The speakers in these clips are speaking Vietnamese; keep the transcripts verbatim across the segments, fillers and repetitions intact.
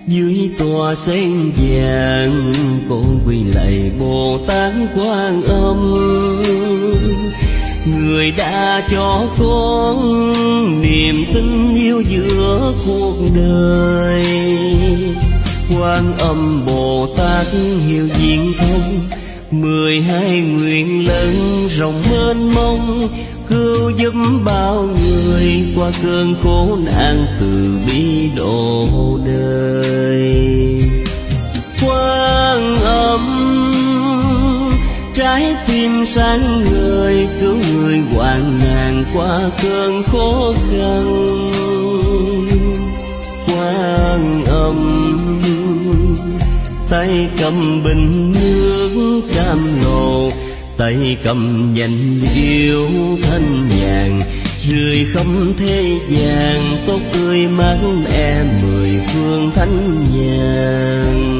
Dưới tòa sen vàng con quỳ lạy Bồ Tát Quan Âm, người đã cho con niềm tin yêu giữa cuộc đời. Quan Âm Bồ Tát hiểu diễn thông, mười hai nguyện lớn rộng mênh mông, cứu giúp bao người qua cơn khổ nạn, từ bi độ đời. Quan Âm trái tim sáng ngời, cứu người hoạn nạn qua cơn khó khăn. Quan Âm tay cầm bình nước cam lồ, tay cầm danh yêu thanh nhàn, rười khắp thế gian tốt tươi mát mẻ mười phương thánh nhàn.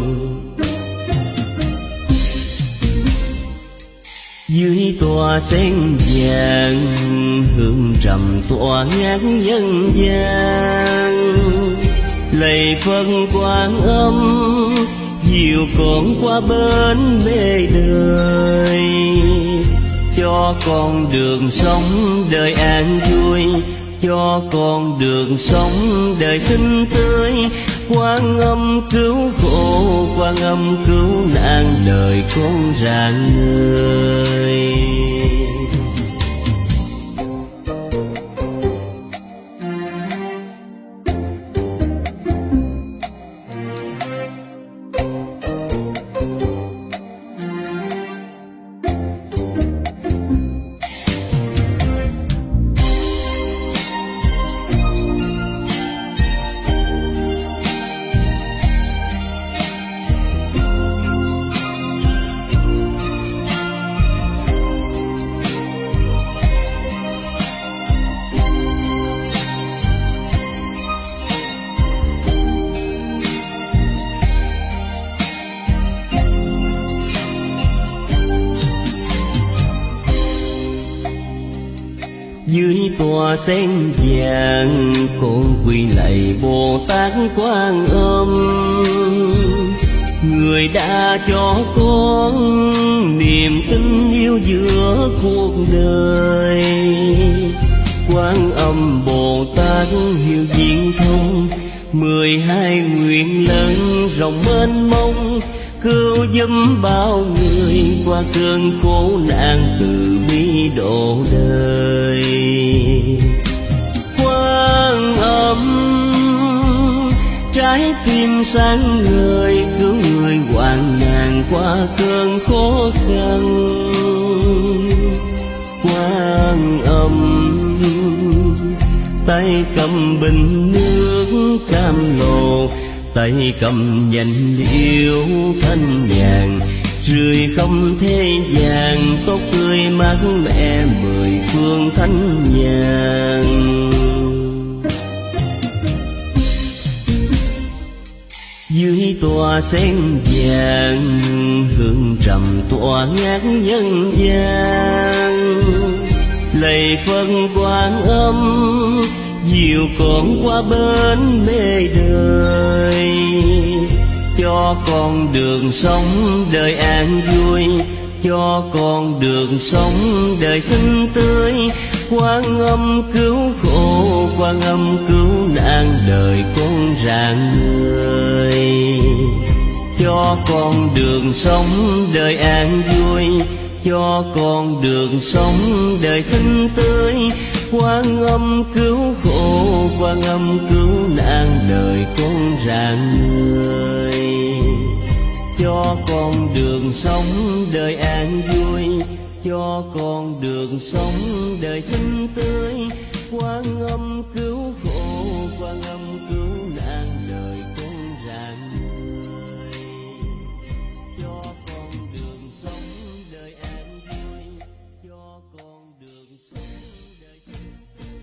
Dưới tòa sen vàng hương trầm tỏa ngát nhân gian, lạy Phật Quan Âm dìu con qua bên mê đời, cho con đường sống đời an vui, cho con đường sống đời xinh tươi. Quan Âm cứu khổ, Quan Âm cứu nạn, đời con rạng ngời. Dưới tòa sen vàng con quỳ lạy Bồ Tát Quan Âm, người đã cho con niềm tin yêu giữa cuộc đời. Quan Âm Bồ Tát hiểu diễn thông, mười hai nguyện lớn rộng mênh mông, cứu giúp bao người qua cơn khổ nạn, từ bi độ đời. Quan Âm trái tim sáng ngời, cứu người hoạn nạn qua cơn khó khăn. Quan Âm tay cầm bình nước cam lồ, tay cầm danh yêu thanh nhàn, rười không thế gian tốt tươi mát mẻ mười phương thánh nhàn. Dưới tòa sen vàng hương trầm tỏa ngát nhân gian, lạy Phật Quan Âm dìu con qua bên mê đời, cho con đường sống đời an vui, cho con đường sống đời xinh tươi. Quan Âm cứu khổ, Quan Âm cứu nạn, đời con rạng ngời, cho con đường sống đời an vui, cho con đường sống đời xinh tươi. Quan Âm cứu khổ, Quan Âm cứu nạn, đời con rạng ngời, cho con đường sống đời an vui, cho con đường sống đời xinh tươi. Quan Âm cứu khổ, Quan Âm cứu nạn, đời con rạng ngời, cho con đường sống đời an vui, cho con đường sống đời xinh tươi.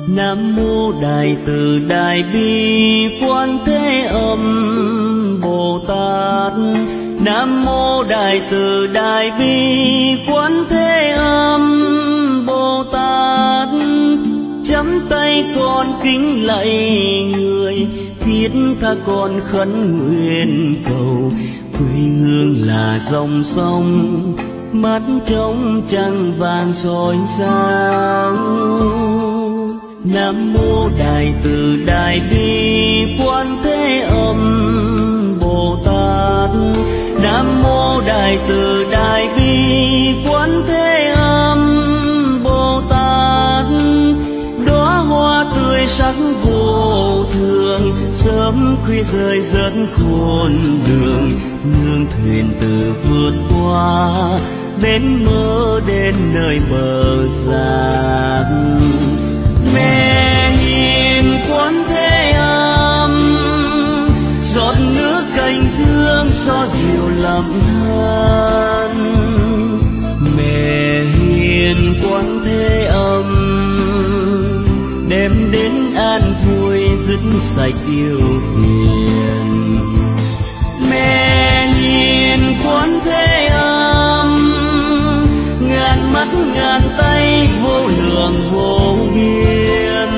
Nam mô Đại Từ Đại Bi Quán Thế Âm Bồ Tát. Nam mô Đại Từ Đại Bi Quán Thế Âm Bồ Tát. Chắp tay con kính lạy người, thiết tha con khấn nguyện cầu. Quê hương là dòng sông, mắt trống trăng vàng soi sáng. Nam mô Đại Từ Đại Bi Quán Thế Âm Bồ Tát. Nam mô Đại Từ Đại Bi Quán Thế Âm Bồ Tát. Đóa hoa tươi sắc vô thường, sớm khuya rơi rớt khôn đường. Nương thuyền từ vượt qua, bến mơ đến nơi bờ giác. Mẹ hiền Quán Thế Âm, giọt nước cành dương gió dịu lặng than. Mẹ hiền Quán Thế Âm, đem đến an vui dứt sạch yêu phiền. Mẹ hiền Quán Thế Âm, ngàn mắt ngàn tay vô lượng vô biên.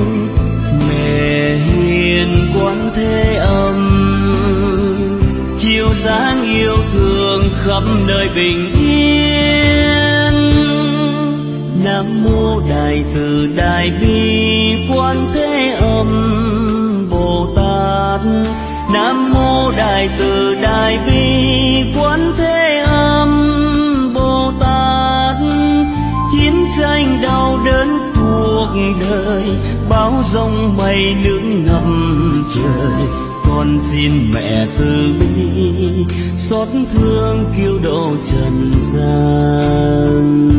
Mẹ hiền Quán Thế Âm, chiếu sáng yêu thương khắp nơi bình yên. Nam mô Đại Từ Đại Bi Quán Thế Âm Bồ Tát. Nam mô Đại Từ Đại Bi Quán Thế Âm Bồ Tát. Chiến tranh đau đớn cuộc đời, bão giông mây nước ngập trời. Con xin mẹ từ bi, xót thương cứu độ trần gian.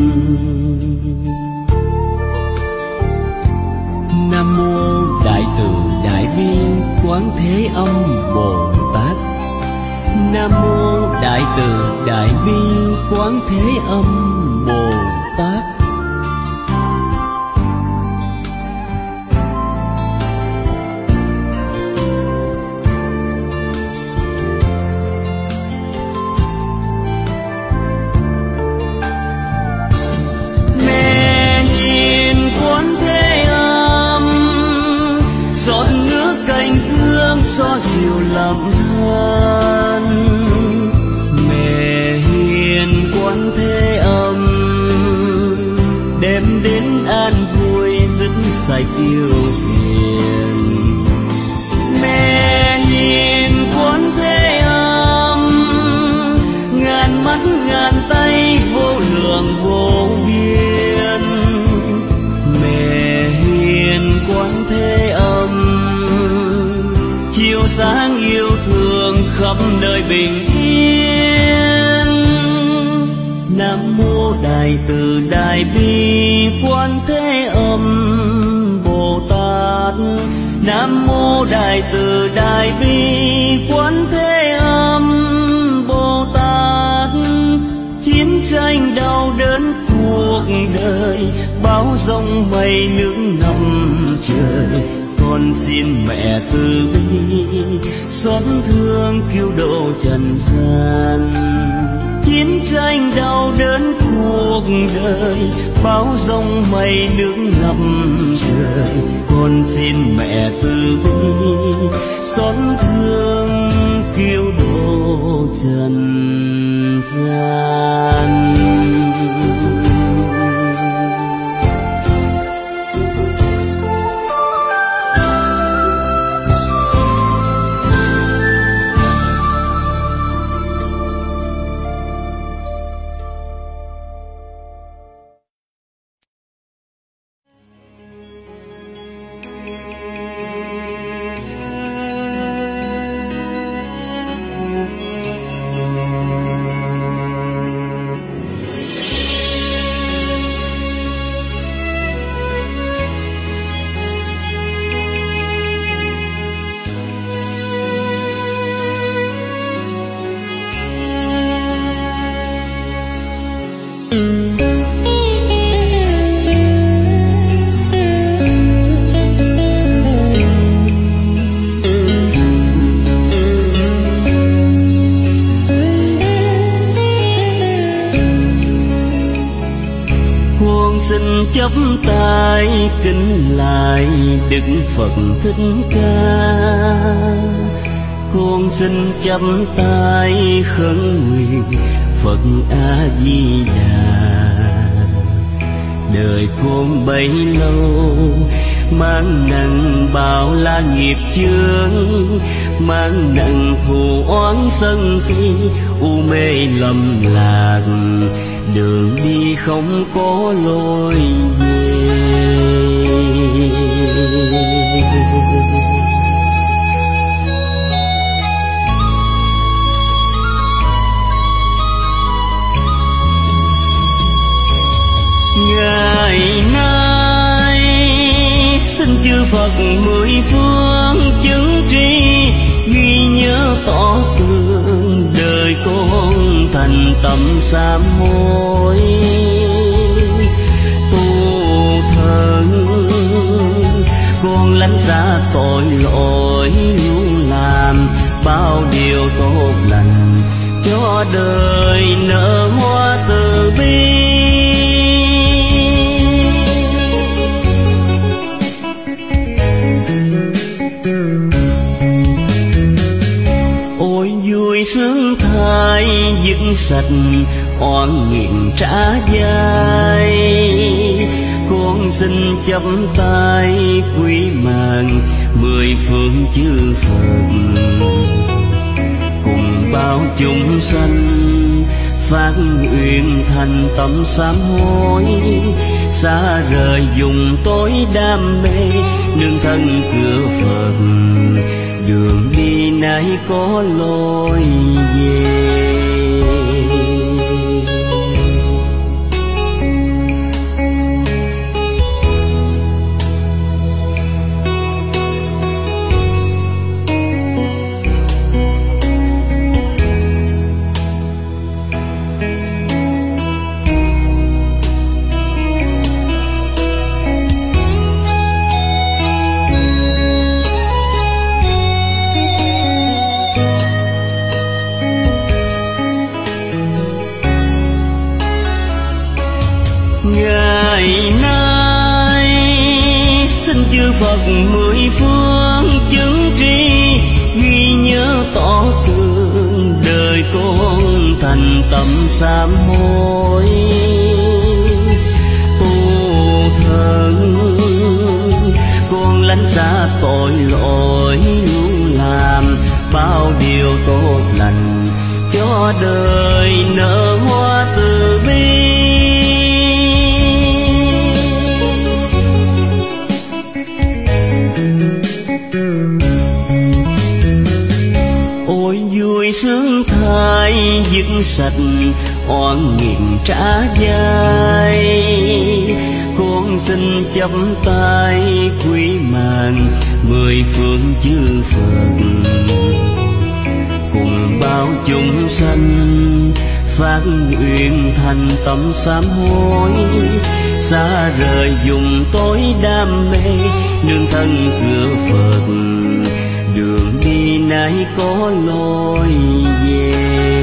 Nam mô Đại Từ Đại Bi Quán Thế Âm Bồ Tát. Nam mô Đại Từ Đại Bi Quán Thế Âm Bồ Tát. Gió dịu lặng than. Mẹ hiền Quán Thế Âm, đem đến an vui dứt sạch yêu phiền. Mẹ hiền Quán Thế Âm, ngàn mắt ngàn tay vô lượng vô biên. Mẹ hiền Quán Thế Âm, chiếu sáng yêu thương khắp nơi bình yên. Nam mô Đại Từ Đại Bi Quán Thế Âm Bồ Tát. Nam mô Đại Từ Đại Bi Quán Thế Âm Bồ Tát. Chiến tranh đau đớn cuộc đời, bão giông mây nước ngập trời. Con xin mẹ từ bi, xót thương cứu độ trần gian. Chiến tranh đau đớn cuộc đời, bão giông mây nước ngập trời. Con xin mẹ từ bi, xót thương cứu độ trần gian. chắp tay kính lại Đức Phật Thích Ca. Con xin chắp tay khấn nguyện Phật A Di Đà. Đời con bấy lâu mang nặng bao la nghiệp chướng, mang nặng thù oán sân si, u mê lầm lạc, đường đi không có lối về. Ngày nay xin chư Phật mười phương chứng tri, ghi nhớ tỏ tường đời con thành tâm sám hối. Tu thân con lánh xa tội lỗi, luôn làm bao điều tốt lành cho đời nở hoa từ bi. Sướng thai dứt sạch oan nghiện trả dài, con xin chắp tay quý màng mười phương chư Phật, cùng bao chúng sanh phát nguyện thành tâm sám hối, xa rời vùng tối đam mê nương thân cửa Phật, đường đi nay có lối về. Ngày nay xin chư Phật mười phương chứng tri, ghi nhớ tỏ tường đời con thành tâm sám hối. Tu thân con lánh xa tội lỗi, luôn làm bao điều tốt lành cho đời nở hoa từ bi. Sướng thai dứt sạch oan nghiện trả dài, con xin chắp tay quý màng mười phương chư Phật, cùng bao chúng sanh phát nguyện thành tâm sám hối, xa rời vùng tối đam mê nương thân cửa Phật, đường đi nay có lối về.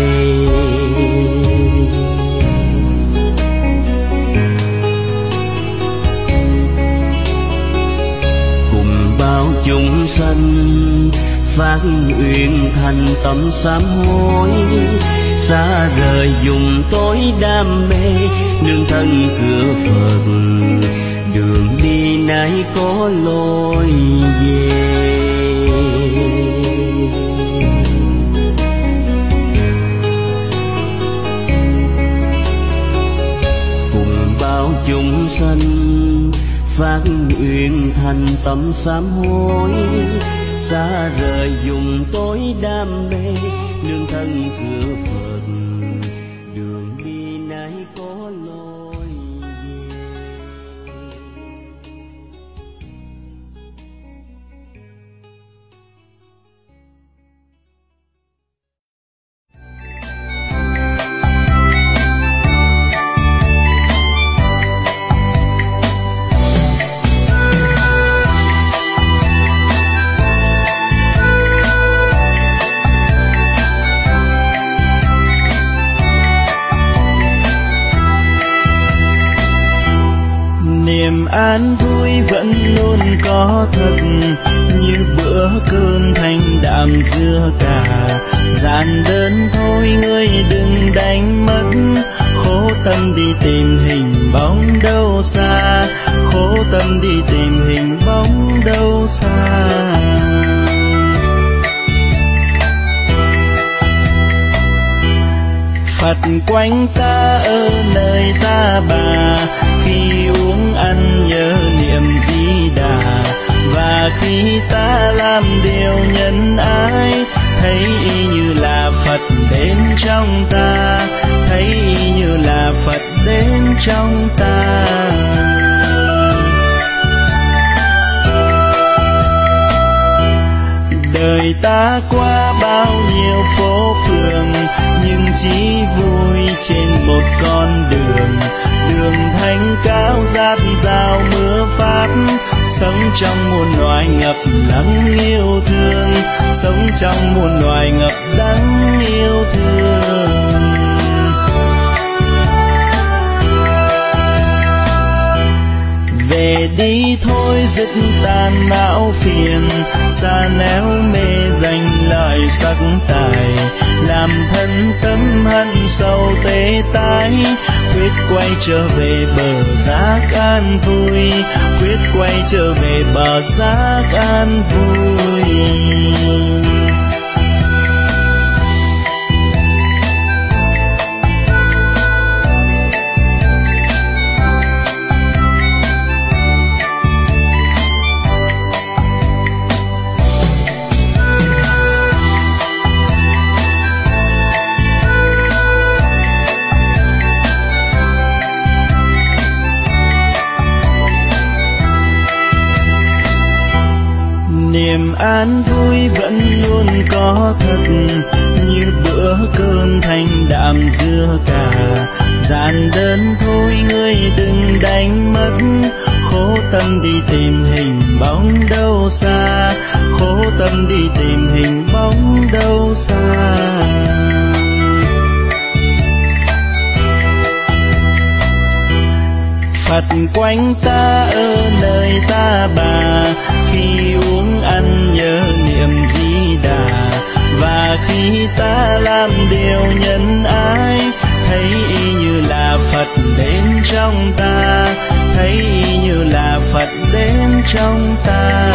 Cùng bao chúng sanh phát nguyện thành tâm sám hối, xa rời vùng tối đam mê nương thân cửa Phật, đường đi nay có lối về. Chúng sanh phát nguyện thành tâm sám hối, xa rời vùng tối đam mê nương thân cửa Phật, đường đi nay có lối về. an vui vẫn luôn có thật, như bữa cơm thanh đạm dưa cà. Giản đơn thôi ngươi đừng đánh mất, khổ tâm đi tìm hình bóng đâu xa, khổ tâm đi tìm hình bóng đâu xa. Phật quanh ta ở nơi ta bà, khi uống ăn nhớ niệm Di Đà. Và khi ta làm điều nhân ái, thấy y như là Phật đến trong ta, thấy y như là Phật đến trong ta. Đời ta qua bao nhiêu phố phường, nhưng chỉ vui trên một con đường. Đường thanh cao dạt dào mưa pháp, sống trong muôn loài ngập lắng yêu thương, sống trong muôn loài ngập đắng yêu thương. Về đi thôi dứt tan não phiền, xa néo mê danh lợi sắc tài. Làm thân tâm hận sâu tê tái, quyết quay trở về bờ giác an vui, quyết quay trở về bờ giác an vui. Niềm an vui vẫn luôn có thật, như bữa cơm thanh đạm dưa cà. Giản đơn thôi ngươi đừng đánh mất, khổ tâm đi tìm hình bóng đâu xa, khổ tâm đi tìm hình bóng đâu xa. Phật quanh ta ở nơi ta bà, khi uống ăn nhớ niệm Di Đà. Và khi ta làm điều nhân ái, thấy y như là Phật đến trong ta, thấy y như là Phật đến trong ta.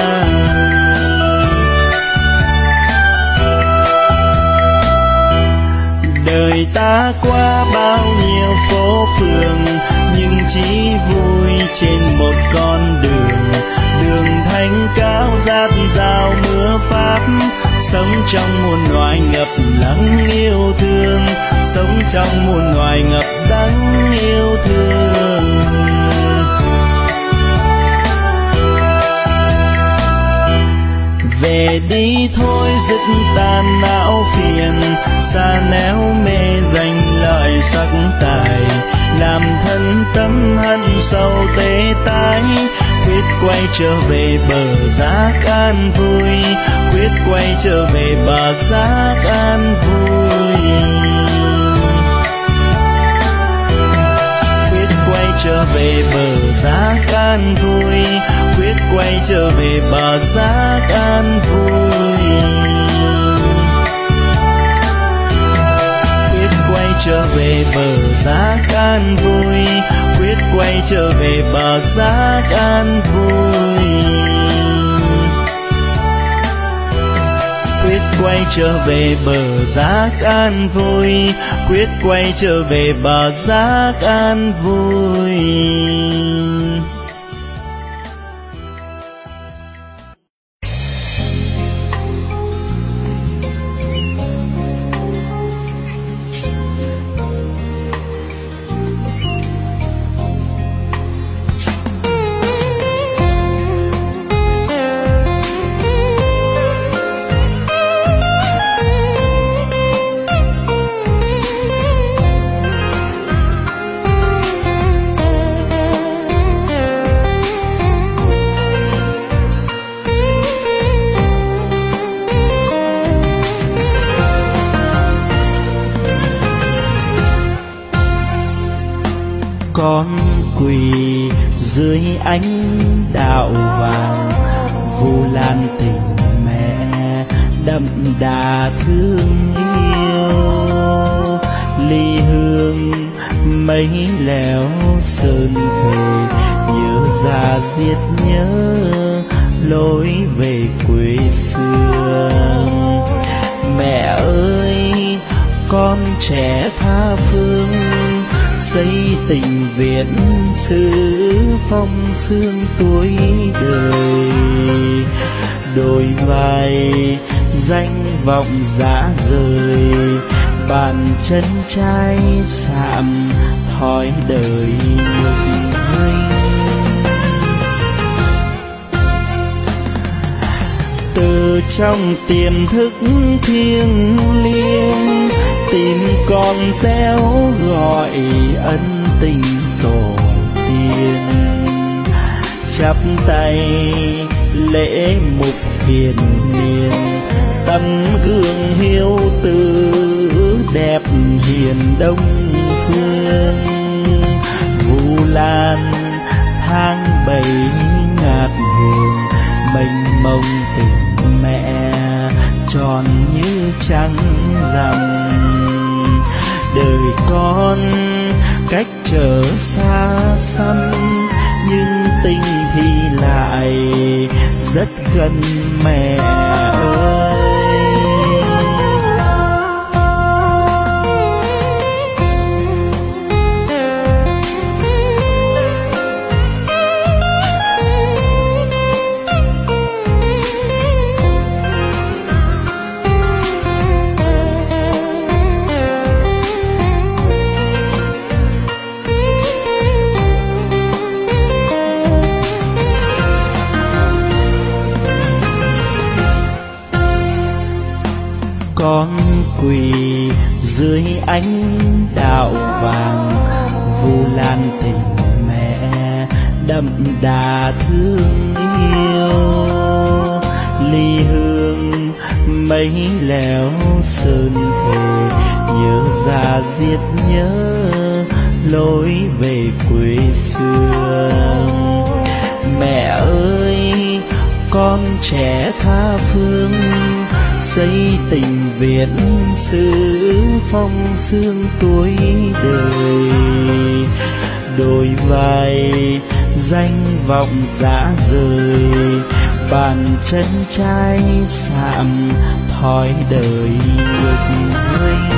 Đời ta qua bao nhiêu phố phường, nhưng chỉ vui trên một con đường. Đường thanh cao dạt dào mưa pháp, sống trong muôn loài ngập lắng yêu thương, sống trong muôn loài ngập đắng yêu thương. Về đi thôi dứt tan não phiền, xa néo mê danh lợi sắc tài. Làm thân tâm hận sâu tê tái, quyết quay trở về bờ giác an vui, quyết quay trở về bờ giác an vui. Quyết quay trở về bờ giác an vui, quyết quay trở về bờ giác an vui. Quyết quay trở về bờ giác an vui, quyết quay trở về bờ giác an vui. Quyết quay trở về bờ giác an vui, quyết quay trở về bờ giác an vui. quỳ dưới ánh đạo vàng, vu lan tình mẹ đậm đà thương yêu. Ly hương mấy lẻo sơn thề, nhớ ra giết nhớ lối về quê xưa. Mẹ ơi con trẻ tha phương, xây tình viễn sử phong sương tuổi đời. Đôi vai danh vọng dã rời, bàn chân trai sạm thói đời ngực nghênh. Từ trong tiềm thức thiêng liêng, tìm con réo gọi ân tình tổ tiên. Chắp tay lễ mục hiền niên, tấm gương hiếu tử đẹp hiền đông phương. Vu lan tháng bảy ngát hương, mênh mông tình mẹ tròn như trăng rằm. Đời con cách trở xa xăm, nhưng tình thì lại rất gần mẹ ơi. Con quỳ dưới ánh đạo vàng, vu lan tình mẹ đậm đà thương yêu. Ly hương mấy lẻo sơn thề, nhớ ra giết nhớ lối về quê xưa. Mẹ ơi con trẻ tha phương, xây tình viễn sử phong sương tuổi đời. Đôi vai danh vọng dã rời, bàn chân trai sạm thói đời ngực nghênh.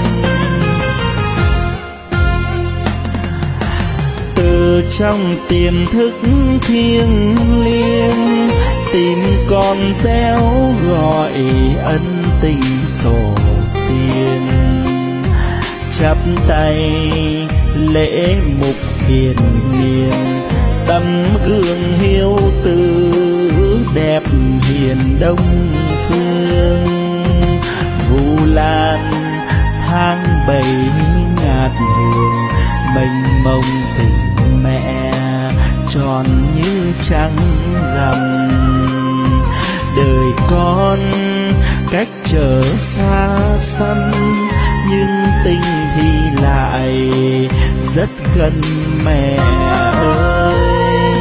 Từ trong tiềm thức thiêng liêng, tìm con réo gọi ân tình tổ tiên. Chắp tay lễ mục hiền niên, tấm gương hiếu tử đẹp hiền đông phương. Vu lan tháng bảy ngát hương, mênh mông tình mẹ tròn như trăng rằm. Đời con cách trở xa xăm, nhưng tình thì lại rất gần mẹ ơi.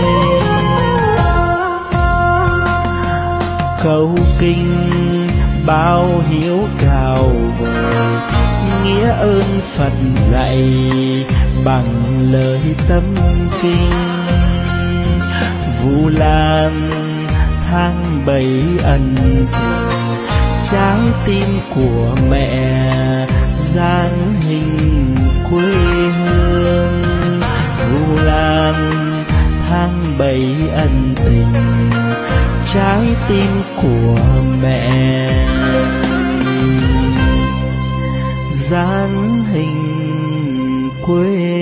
Câu kinh bao hiếu cao vời, nghĩa ơn Phật dạy bằng lời tâm kinh. Vu lan tháng bảy ân tình, trái tim của mẹ dáng hình quê hương. Vu lan tháng bảy ân tình, trái tim của mẹ dáng hình quê.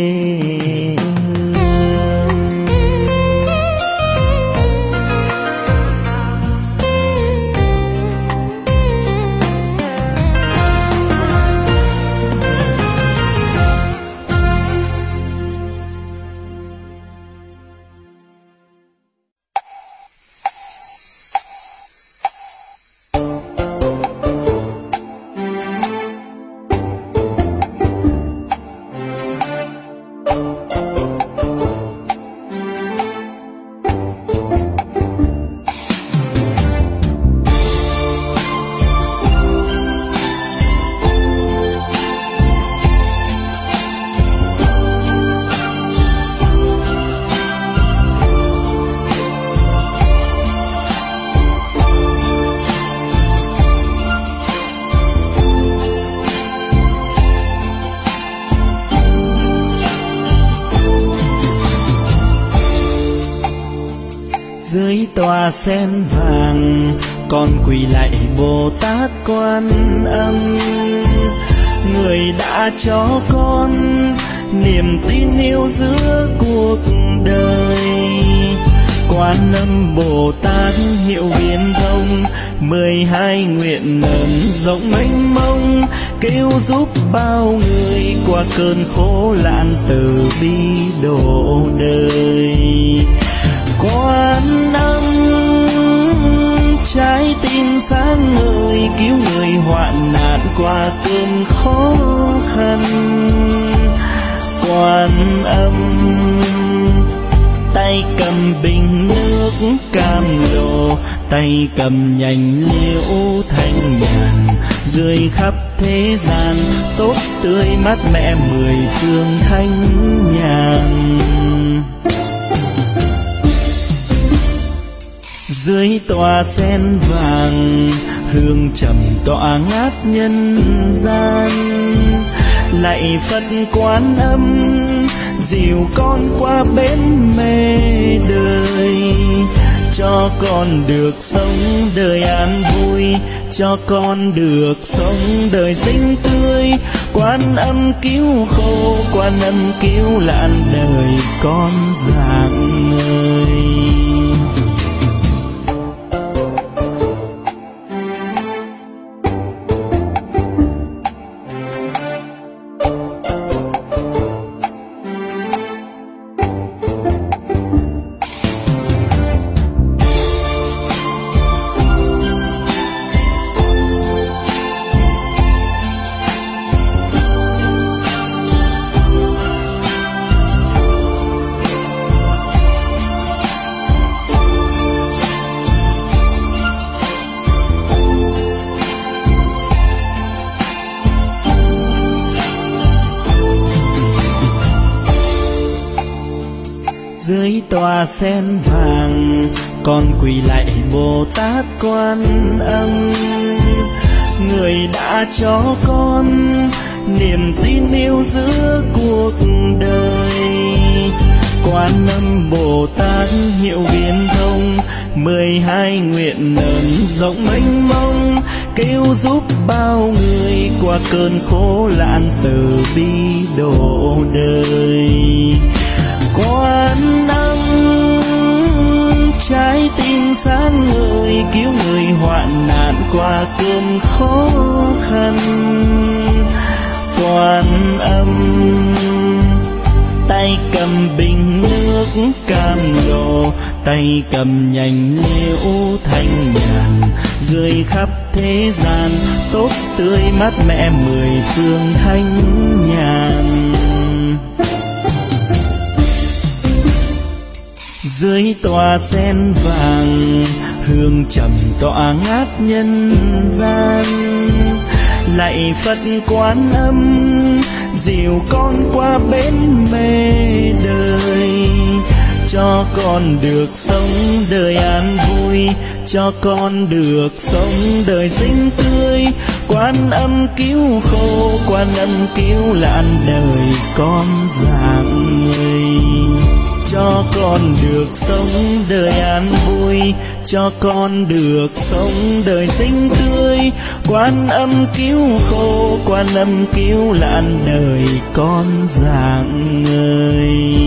Dưới tòa sen vàng con quỳ lạy Bồ Tát Quan Âm, người đã cho con niềm tin yêu giữa cuộc đời. Quan Âm Bồ Tát hiệu viễn thông, mười hai nguyện lớn rộng mênh mông, kêu giúp bao người qua cơn khổ nạn từ bi độ đời. Quan Âm trái tim sáng ngời, cứu người hoạn nạn qua cơn khó khăn. Quan Âm tay cầm bình nước cam lồ, tay cầm nhành liễu thanh nhàn, rơi khắp thế gian tốt tươi mát mẻ mười phương thanh nhàn. Dưới tòa sen vàng hương trầm tỏa ngát nhân gian, lạy Phật Quan Âm dìu con qua bến mê đời, cho con được sống đời an vui, cho con được sống đời xinh tươi. Quan Âm cứu khổ, Quan Âm cứu nạn đời con rạng ngời. Dưới tòa sen vàng con quỳ lạy Bồ Tát Quan Âm, người đã cho con niềm tin yêu giữa cuộc đời. Quan Âm Bồ Tát hiệu viễn thông, mười hai nguyện lớn rộng mênh mông, kêu giúp bao người qua cơn khổ nạn từ bi độ đời. Quan Âm trái tim sáng ngời, cứu người hoạn nạn qua cơn khó khăn. Quan Âm tay cầm bình nước cam lồ, tay cầm nhành liễu thanh nhàn, rơi khắp thế gian tốt tươi mát mẻ mười phương thanh nhàn. Dưới tòa sen vàng hương trầm tỏa ngát nhân gian, lạy Phật Quan Âm dìu con qua bến mê đời, cho con được sống đời an vui, cho con được sống đời xinh tươi. Quan Âm cứu khổ, Quan Âm cứu nạn đời con rạng ngời, cho con được sống đời an vui, cho con được sống đời xinh tươi. Quan Âm cứu khổ, Quan Âm cứu nạn đời con rạng ngời.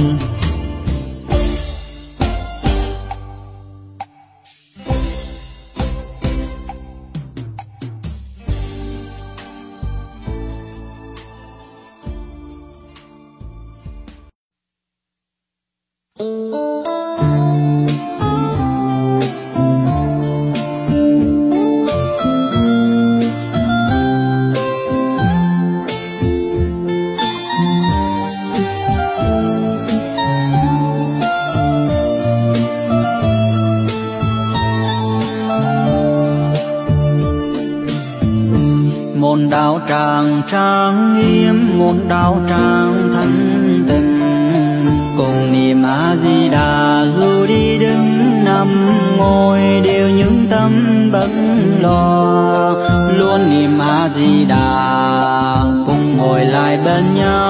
Môn đạo tràng trang nghiêm, môn đạo tràng thanh tịnh, cùng niệm A Di Đà dù đi đứng nằm ngồi đều những tâm bất lo. Luôn niệm A Di Đà cùng ngồi lại bên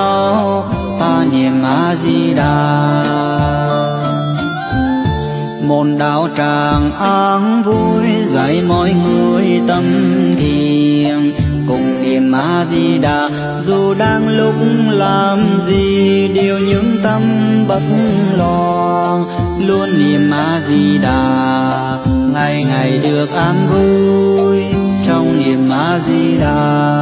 nhau, ta niệm A Di Đà. Một đạo tràng an vui dạy mọi người tâm thiền, cùng niệm A Di Đà. Dù đang lúc làm gì điều những tâm bất lo, luôn niệm A Di Đà ngày ngày được an vui trong niệm A Di Đà.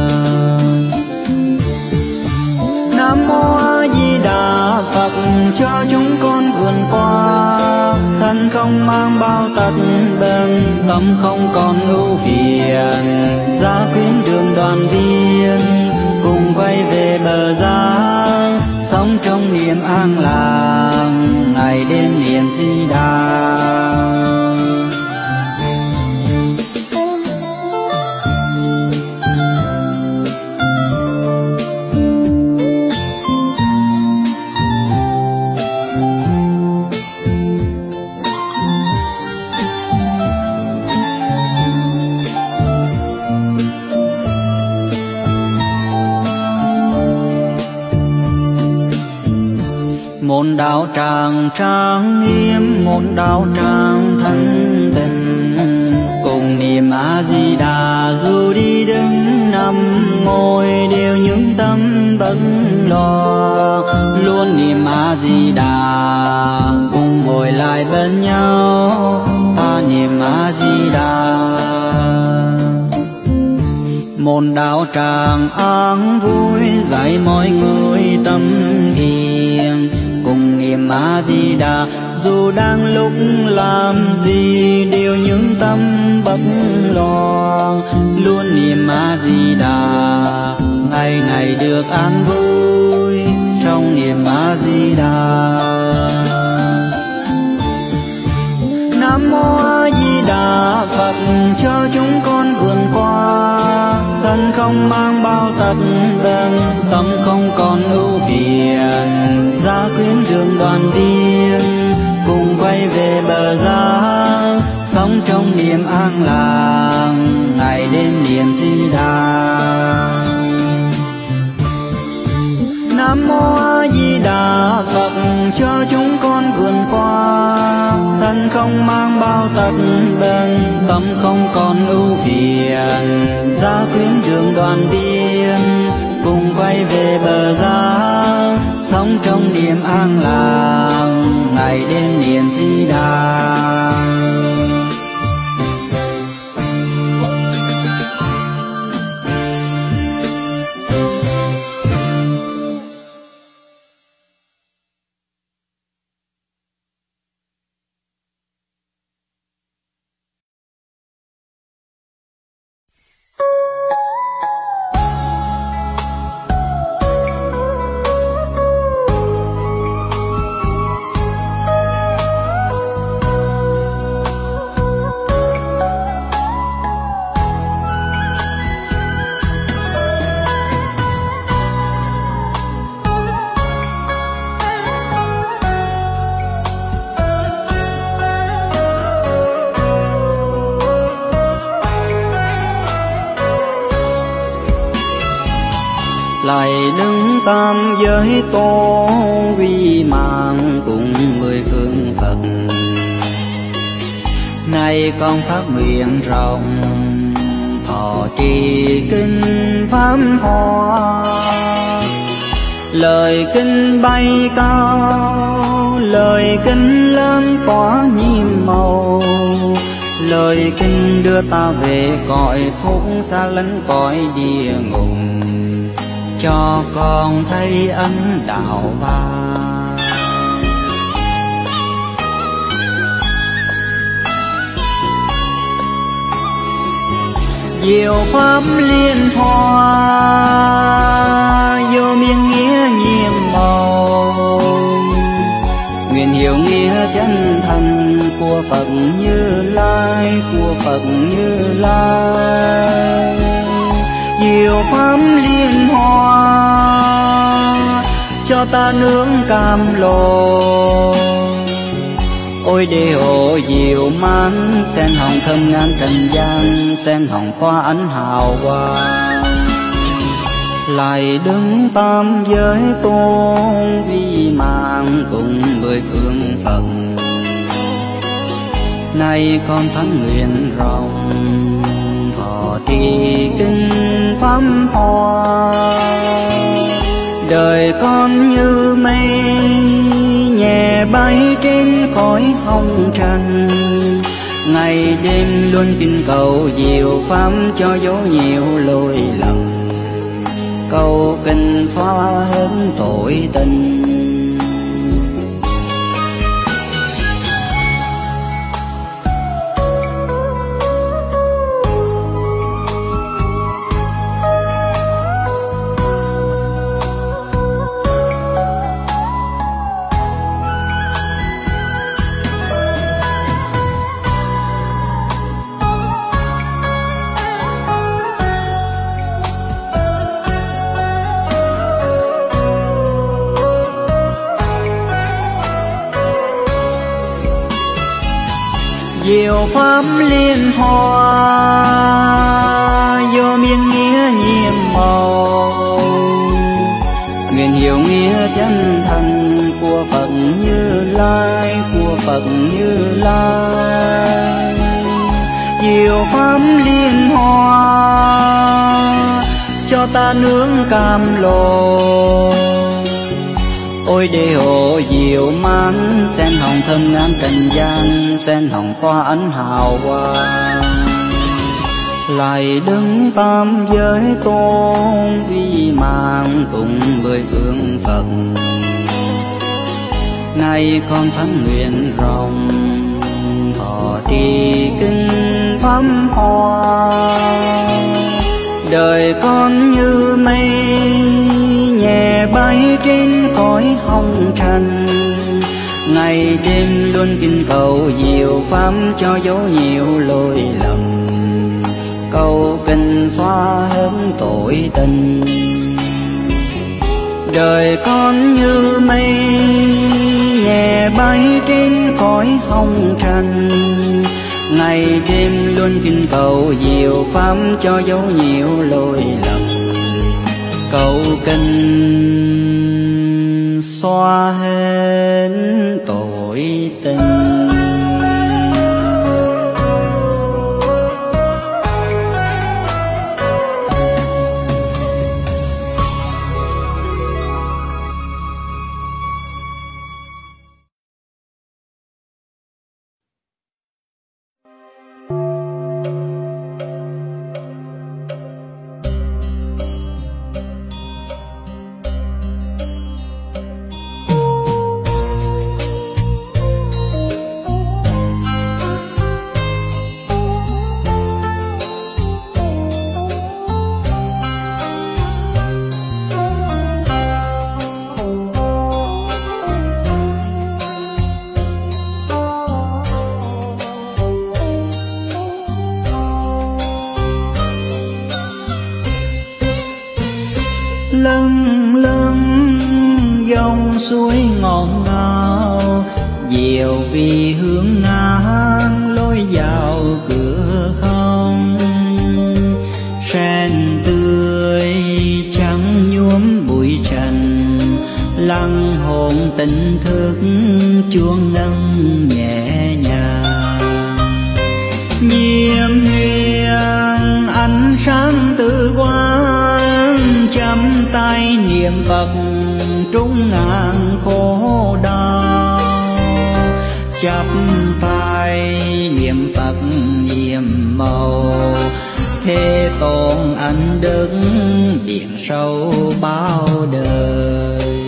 Nam mô A Di Đà Phật, cho chúng con vượt qua thân không mang bao tật bệnh, tâm không còn ưu phiền, ra khuyến đường đoàn viên cùng quay về bờ giác, sống trong niềm an lành ngày đêm niệm Di Đà. Một đạo tràng trang nghiêm, một đạo tràng thanh tịnh, cùng niệm A Di Đà. Dù đi đứng nằm ngồi đều những tâm bất lo, luôn niệm A Di Đà cùng ngồi lại bên nhau, ta niệm A Di Đà. Một đạo tràng an vui dạy mọi người tâm thiền, cùng niệm A Di Đà. Dù đang lúc làm gì điều những tâm bất lo, luôn niệm A Di Đà ngày ngày được an vui trong niệm A Di Đà. Nam mô A Di Đà Phật, cho chúng con vượt qua thân không mang bao tật bệnh, tâm không còn ưu phiền, ra khuyến đường đoàn viên cùng quay về bờ giác, sống trong niềm an lành ngày đêm niệm Di Đà. Nam mô A Di Đà Phật, cho chúng con vượt qua thân không mang bao tật bệnh, tâm không còn ưu phiền, ra khuyến đường đoàn viên cùng quay về bờ giác, sống trong niềm an lành ngày đêm niệm Di Đà. Lại đứng tam giới tô vi mạng cùng mười phương Phật, nay con phát nguyện rộng thọ trì kinh pháp hoa. Lời kinh bay cao, lời kinh lớn tỏa nhiệm màu, lời kinh đưa ta về cõi phúc xa lánh cõi địa ngục, cho con thấy ân đạo vang. Diệu pháp liên hoa vô miên nghĩa nhiệm màu, nguyện hiểu nghĩa chân thành của Phật Như Lai, của Phật Như Lai. Diệu pháp liên hoa cho ta nương cam lồ, ôi đề hộ diệu mãn sen hồng thơm ngàn trần gian, sen hồng hoa ánh hào quang. Lại đứng tam giới tôn vi mạng cùng mười phương Phật, nay con thánh nguyện rộng thọ trì kinh pháp hoa. Đời con như mây nhẹ bay trên cõi hồng trần, ngày đêm luôn kinh cầu diệu pháp cho dấu nhiều lỗi lầm, cầu kinh xóa hết tội tình. Diệu pháp liên hoa do miên nghĩa nhiệm màu, nguyện hiểu nghĩa chân thành của Phật Như Lai, của Phật Như Lai. Diệu pháp liên hoa cho ta nướng cam lồ, ôi đề hộ diệu mãn sen hồng thơm ngát trần gian, sen hồng hoa ánh hào quang. Lại đứng tam giới tôn vi mạng cùng với phương Phật, nay con thánh nguyện rộng thọ trì kinh pháp hoa. Đời con như mây nhẹ bay trên cõi hồng trần, ngày đêm luôn kinh cầu diệu pháp cho dấu nhiều lỗi lầm, cầu kinh xóa hết tội tình. Đời con như mây nhẹ bay trên cõi hồng trần, ngày đêm luôn kinh cầu diệu pháp cho dấu nhiều lỗi lầm, cầu kinh xóa hết tội tình. Lâng lâng dòng suối ngọt ngào, diệu vì hướng ngang lối vào cửa không. Sen tươi trắng nhuốm bụi trần, lăng hồn tỉnh thức chuông ngân nhẹ nhàng. Nhiệm hiền ánh sáng tự quang, chắp tay niệm Phật trúng ngàn khổ đau. Chắp tay niệm Phật nhiệm màu, Thế Tôn anh đứng biển sâu bao đời.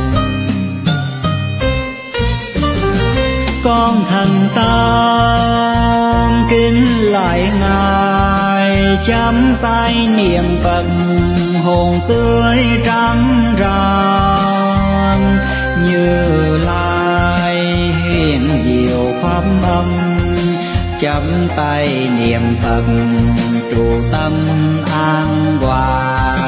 Con thành tâm kính lại Ngài, chắp tay niệm Phật hồn tươi trắng rạng. Như Lai huyền diệu pháp âm, chắp tay niệm Phật trụ tâm an hòa.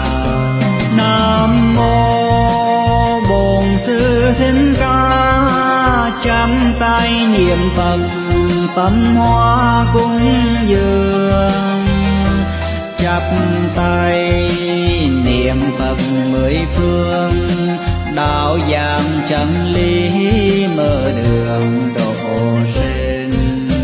Nam mô Bổn Sư Thích Ca, chắp tay niệm Phật tâm hoa cúng dường. Chắp tay niệm Phật mười phương, đạo giảng chân lý mở đường độ sinh.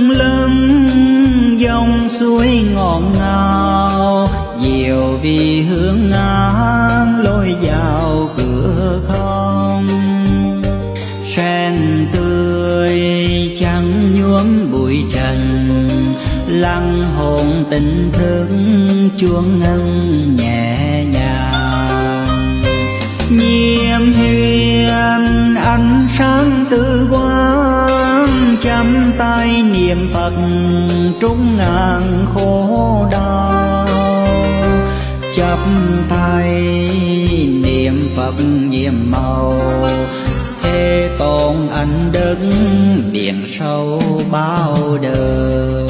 lung lưng dòng suối ngọt ngào, diệu vì hương ngang lối vào cửa không. Sen tươi trắng nhuốm bụi trần, lăng hồn tỉnh thức chuông ngân nhẹ nhàng. Nhiệm hiền ánh sáng tư quang, chăm tay niệm Phật trúng ngàn khổ đau. Chắp tay niệm Phật nhiệm màu, thế tôn anh đức biển sâu bao đời.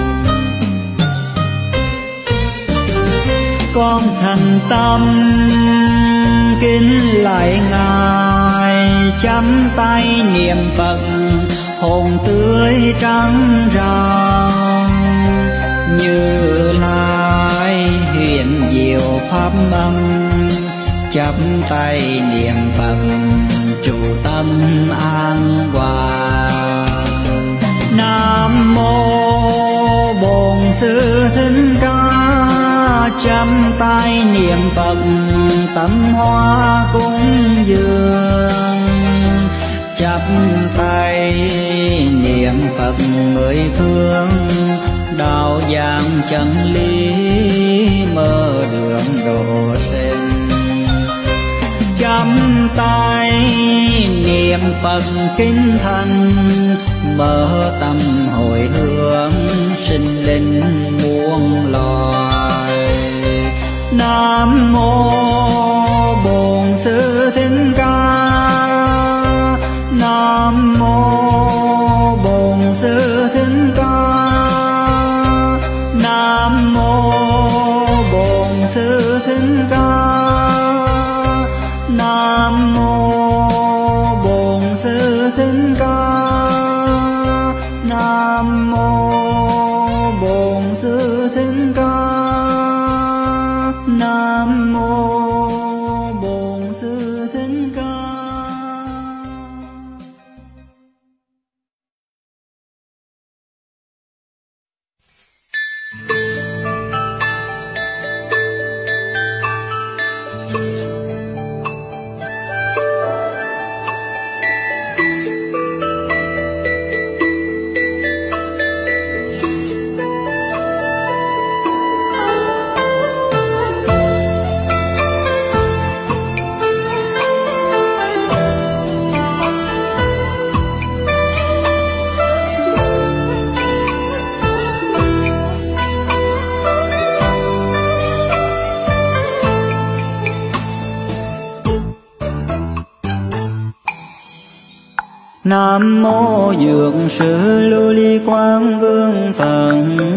Con thành tâm kính lại Ngài, chắp tay niệm Phật hồn tươi trắng ràng. Như Lai hiện diệu pháp âm, chắp tay niệm Phật trụ tâm an hòa. Nam mô Bổn Sư Thích Ca, chắp tay niệm Phật tâm hoa cúng dường. Chắp tay niệm Phật mười phương, đạo giảng chân lý mở đường độ sinh. Chắp tay niệm Phật kinh thành, mở tâm hồi hướng sinh linh muôn loài. Nam mô Bổn Sư Thích Ca, Nam mô Bổn Sư Thích Ca, Nam mô Bổn Sư Thích Ca, Nam mô Bổn Sư Thích Ca, Nam mô Bổn Sư Thích Ca, Nam mô Bổn Sư Thích Ca. Nam mô Dược Sư Lưu Ly Quang Vương Phật.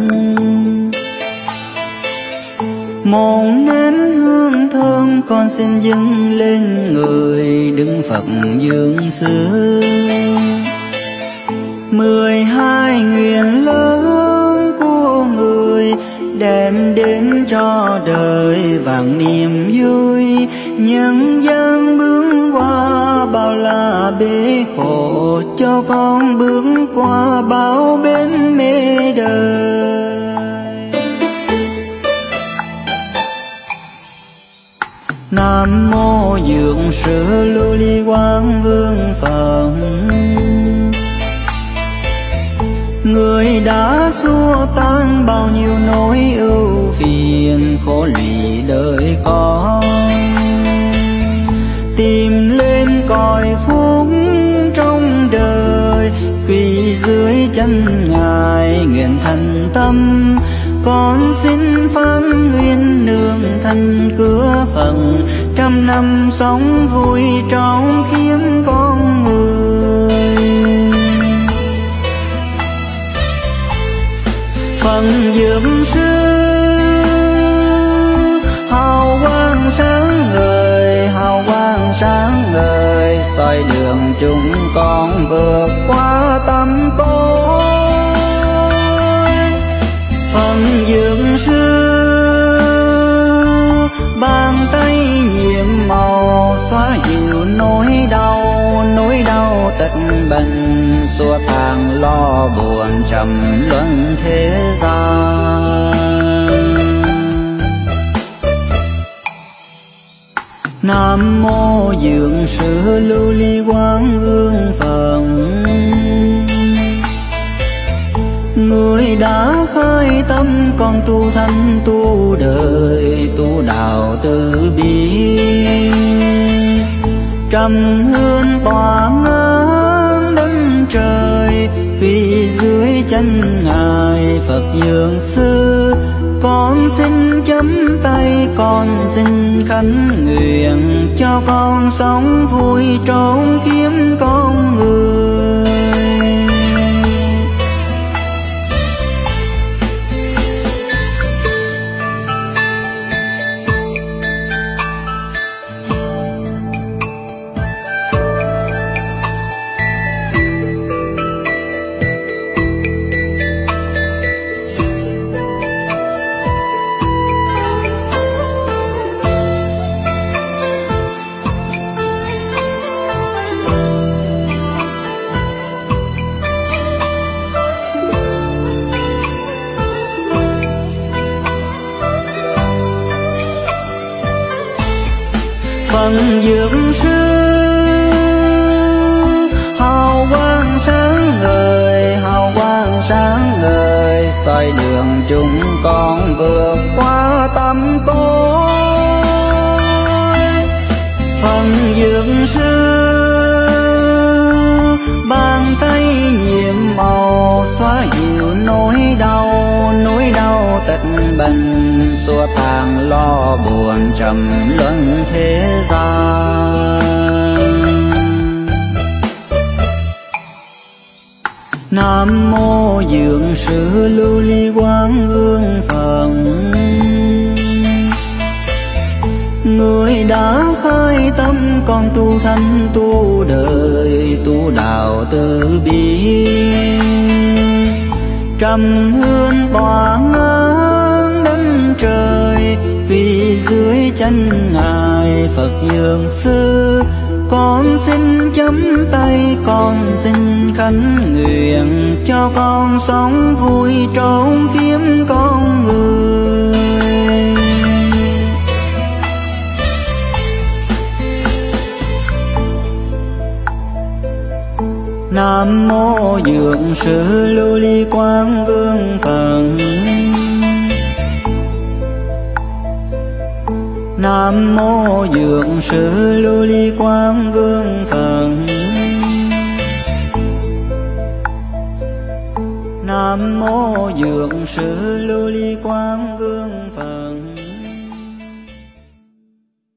Một nén hương thơm con xin dâng lên người Đức Phật Dương Sư. Mười hai nguyện lớn của người đem đến cho đời vạn niềm vui. Nhân gian bước qua bao la bể khổ, cho con bước qua bao bến mê đời. Nam mô Dược Sư Lưu Ly Quang Vương Phật. Người đã xua tan bao nhiêu nỗi ưu phiền khổ lụy đời con, tìm lên cõi phúc trong đời, quỳ dưới chân Ngài nguyện thành tâm. Con xin phán nguyện nương thân cửa Phật, trăm năm sống vui trong khiến con người. Phật Dược Sư hào quang sáng ngời, hào quang sáng ngời, soi đường chúng con vượt qua tâm tối. Phật Dược Sư bàn tay nhiệm màu, xóa dịu nỗi đau, nỗi đau tật bệnh, suốt tháng lo buồn trầm luân thế gian. Nam mô Dược Sư Lưu Ly Quang Vương Phật, người đã khai tâm con tu thanh tu đời tu đạo từ bi. Trầm hương tỏa ngang đất trời, vì dưới chân ngài Phật Dược Sư. Con xin chấm tay, con xin khấn nguyện, cho con sống vui trốn kiếm con người. Phật Dược Sư hào quang sáng ngời, hào quang sáng ngời, soi đường chúng con vượt qua tâm tối. Phật Dược Sư bàn tay nhiệm màu, xóa dịu nỗi đau, nỗi đau tịch bệnh, xua tan lo buồn trầm luân thế gian. Nam mô Dược Sư Lưu Ly Quang Vương Phật, người đã khai tâm con tu thanh tu đời tu đạo từ bi. Trầm hương tỏa ngang đất trời, vì dưới chân ngài Phật Dược Sư. Con xin chấm tay, con xin khấn nguyện, cho con sống vui trốn kiếm con người. Nam mô Dược Sư Lưu Ly Quang Vương Phật, Nam mô Dược Sư Lưu Ly Quang Vương Phật, Nam mô Dược Sư Lưu Ly Quang Vương Phật.